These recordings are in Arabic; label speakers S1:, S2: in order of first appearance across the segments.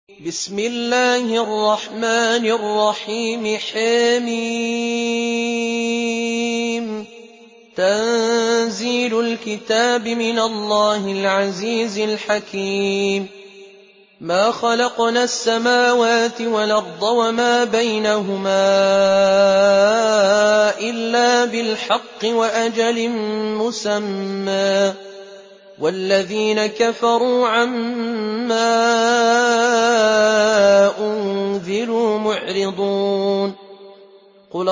S1: بسم الله الرحمن الرحيم حم تنزيل الكتاب من الله العزيز الحكيم ما خلقنا السماوات والأرض وما بينهما إلا بالحق وأجل مسمى والذين كفروا عما أنذروا معرضون قل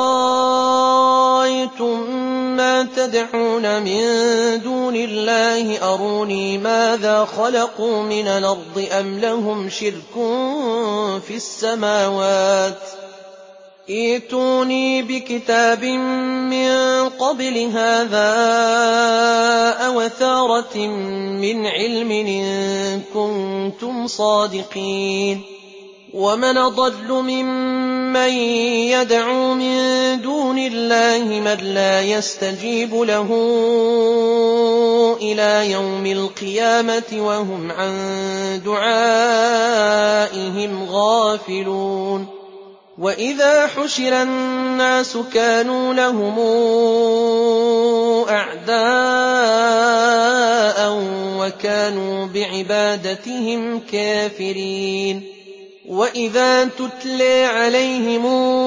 S1: رأيتم ما تدعون من دون الله أروني ماذا خلقوا من الأرض أم لهم شرك في السماوات ائتوني بكتاب من قبل هذا أو أثارة من علم إن كنتم صادقين ومن أضل ممن يدعو من دون الله من لا يستجيب له إلى يوم القيامة وهم عن دعائهم غافلون وإذا حشر الناس كانوا لهم أعداء وكانوا بعبادتهم كافرين وإذا تتلى عليهم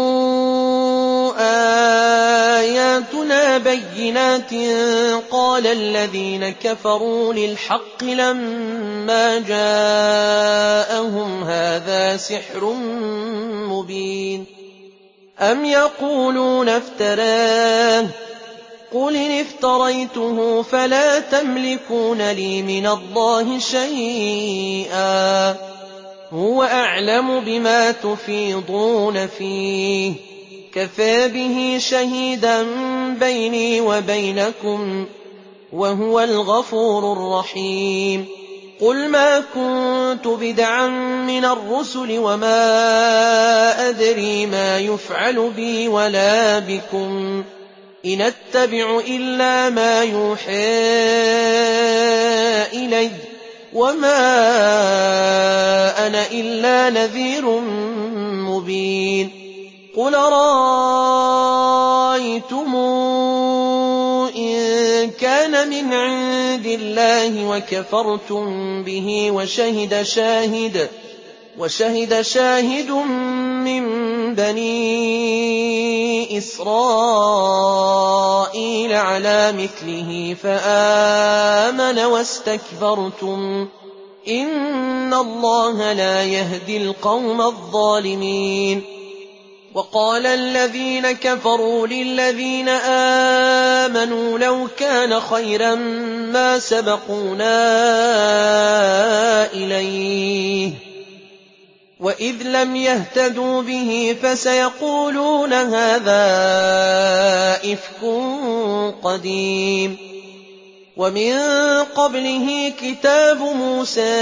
S1: آياتنا بينات قال الذين كفروا للحق لما جاءهم هذا سحر مبين أم يقولون افتراه قل إن افتريته فلا تملكون لي من الله شيئا هو أعلم بما تفيضون فيه كفى به شهيدا بيني وبينكم وهو الغفور الرحيم قل ما كنت بدعا من الرسل وما أدري ما يفعل بي ولا بكم إن أتبع إلا ما يوحى إلي وما أنا إلا نذير مبين قل رأيتم إن كان من عند الله وكفرتم به وشهد شاهد من بني إسرائيل على مثله فآمن واستكبرتم إن الله لا يهدي القوم الظالمين وقال الذين كفروا للذين آمنوا لو كان خيرا ما سبقونا إليه وإذ لم يهتدوا به فسيقولون هذا إفك قديم ومن قبله كتاب موسى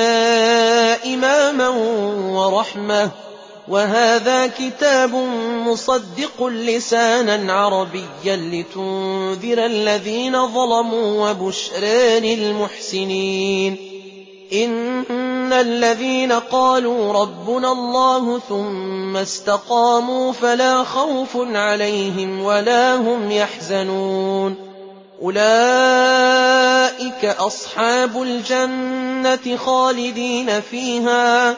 S1: إماما ورحمة وهذا كتاب مصدق لسانا عربيا لتنذر الذين ظلموا وبشرى للمحسنين إن الذين قالوا ربنا الله ثم استقاموا فلا خوف عليهم ولا هم يحزنون أولئك أصحاب الجنة خالدين فيها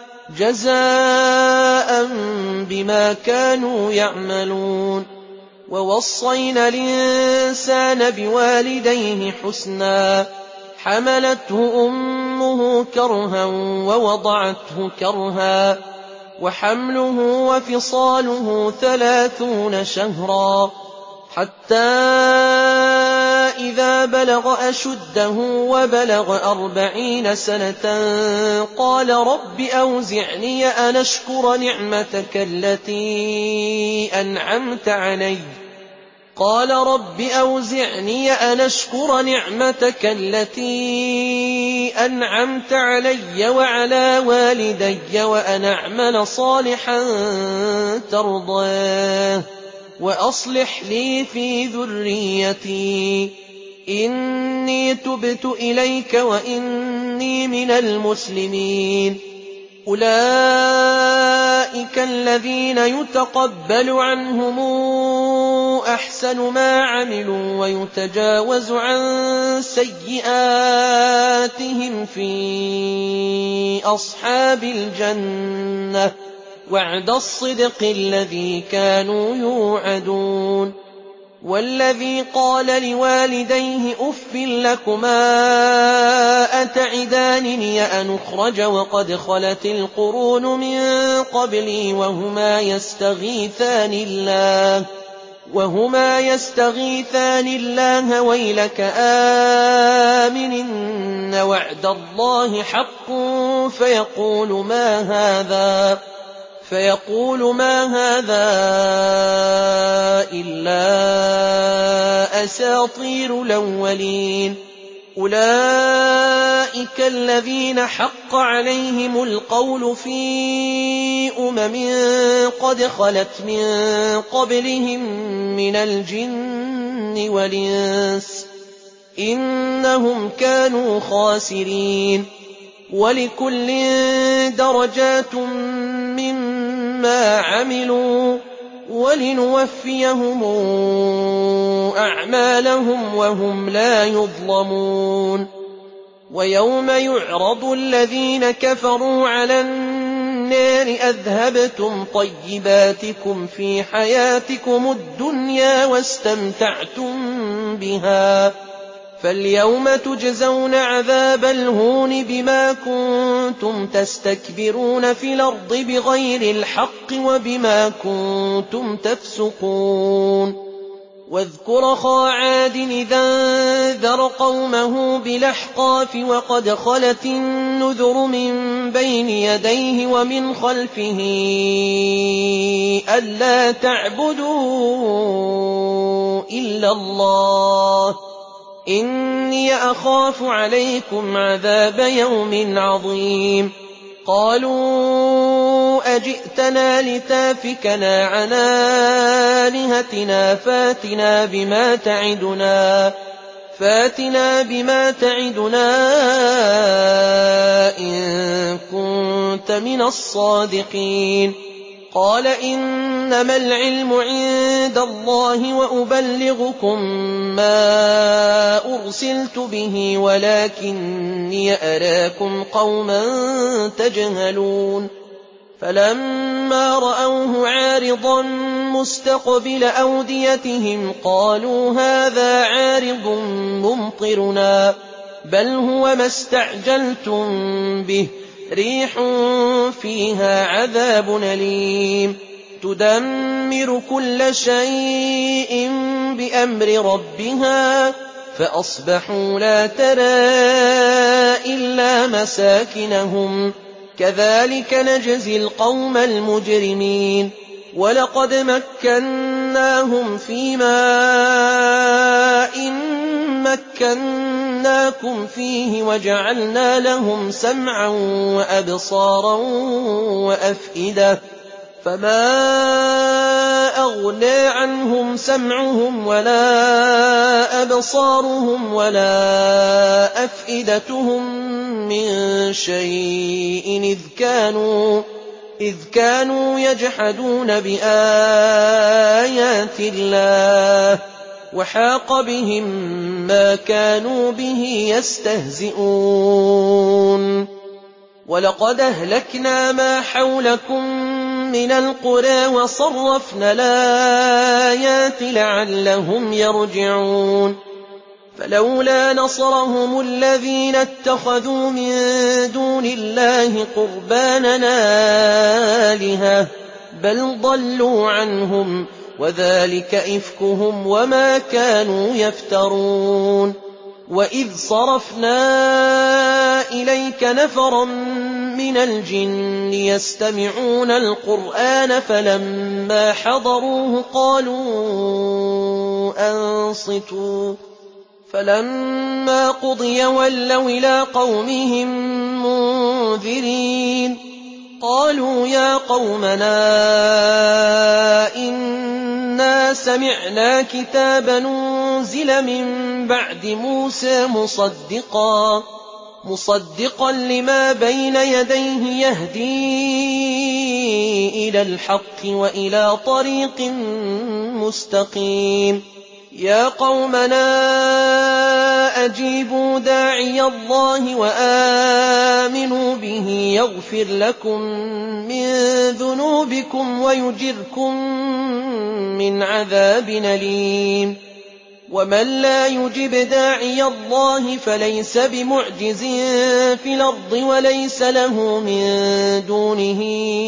S1: جزاء بما كانوا يعملون ووصينا الإنسان بوالديه حسنا حملته أمه كرها ووضعته كرها وحمله وفصاله 30 شهرا حتى إذا بلغ أشده وبلغ 40 سنة قال رب أوزعني أن أشكر نعمتك التي أنعمت علي وعلى والدي وأن أعمل صالحا ترضاه وأصلح لي في ذريتي إني تبت إليك وإني من المسلمين أولئك الذين يتقبل عنهم أحسن ما عملوا ويتجاوز عن سيئاتهم في أصحاب الجنة وعد الصدق الذي كانوا يوعدون والذي قال لوالديه أف لكما أتعدانني أن أخرج وقد خلت القرون من قبلي وهما يستغيثان الله ويلك آمن إن وعد الله حق فيقول ما هذا إلا أساطير الأولين أولئك الذين حق عليهم القول في قد خلت من قبلهم من الجن والإنس إنهم كانوا خاسرين ولكل درجات مما عملوا ولنوفيهم أعمالهم وهم لا يظلمون ويوم يعرض الذين كفروا على النار أذهبتم طيباتكم في حياتكم الدنيا واستمتعتم بها فاليوم تجزون عذاب الهون بما كنتم تستكبرون في الأرض بغير الحق وبما كنتم تفسقون واذكر أخا عاد إذا انذر قومه بالأحقاف وقد خلت النذر من بين يديه ومن خلفه ألا تعبدوا إلا الله إني أخاف عليكم عذاب يوم عظيم قالوا أجئتنا لتافكنا عن آلهتنا فاتنا بما تعدنا إن كنت من الصادقين قال إنما العلم عند الله وأبلغكم ما أرسلت به ولكني أراكم قوما تجهلون فلما رأوه عارضا مستقبل أوديتهم قالوا هذا عارض ممطرنا بل هو ما استعجلتم به ريح فيها عذاب أليم تدمر كل شيء بأمر ربها فأصبحوا لا ترى إلا مساكنهم كذلك نجزي القوم المجرمين ولقد مكناهم في ماء مكناكم فيه وجعلنا لهم سمعا وأبصارا وأفئدة فما أغنى عنهم سمعهم ولا أبصارهم ولا أفئدتهم من شيء إذ كانوا يجحدون بآيات الله وحاق بهم ما كانوا به يستهزئون ولقد أهلكنا ما حولكم من القرى وصرفنا الآيات لعلهم يرجعون فلولا نصرهم الذين اتخذوا من دون الله قربانا آلهة بل ضلوا عنهم وذلك إفكهم وما كانوا يفترون وإذ صرفنا إليك نفرا من الجن يستمعون القرآن فلما حضروه قالوا أنصتوا فلما قضي ولوا إلى قومهم منذرين قالوا يا قومنا إنا سمعنا كتابا أنزل من بعد موسى مصدقا لما بين يديه يهدي إلى الحق وإلى طريق مستقيم يا قومنا أجيبوا داعي الله وآمنوا به يغفر لكم من ذنوبكم ويجركم من عذاب أليم ومن لا يجب داعي الله فليس بمعجز في الأرض وليس له من دونه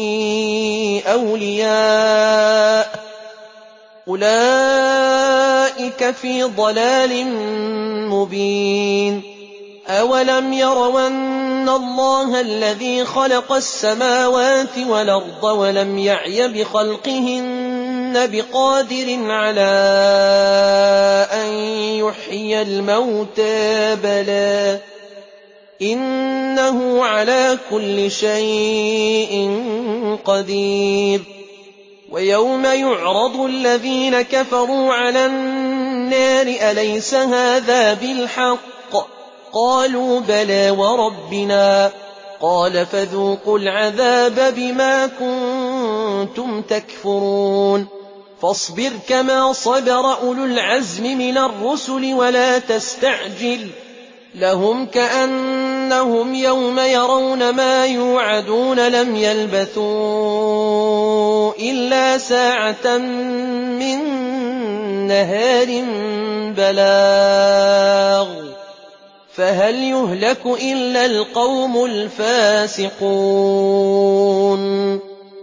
S1: أولياء أولئك في ضلال مبين أولم يروا أن الله الذي خلق السماوات والأرض ولم يعي بخلقهن بقادر على أن يحيي الموتى بلى إنه على كل شيء قدير ويوم يعرض الذين كفروا على النار أليس هذا بالحق قالوا بلى وربنا قال فذوقوا العذاب بما كنتم تكفرون فاصبر كما صبر أولو العزم من الرسل ولا تستعجل لهم كأنهم يوم يرون ما يوعدون لم يلبثوا إلا ساعة من نهار بلاغ فهل يهلك إلا القوم الفاسقون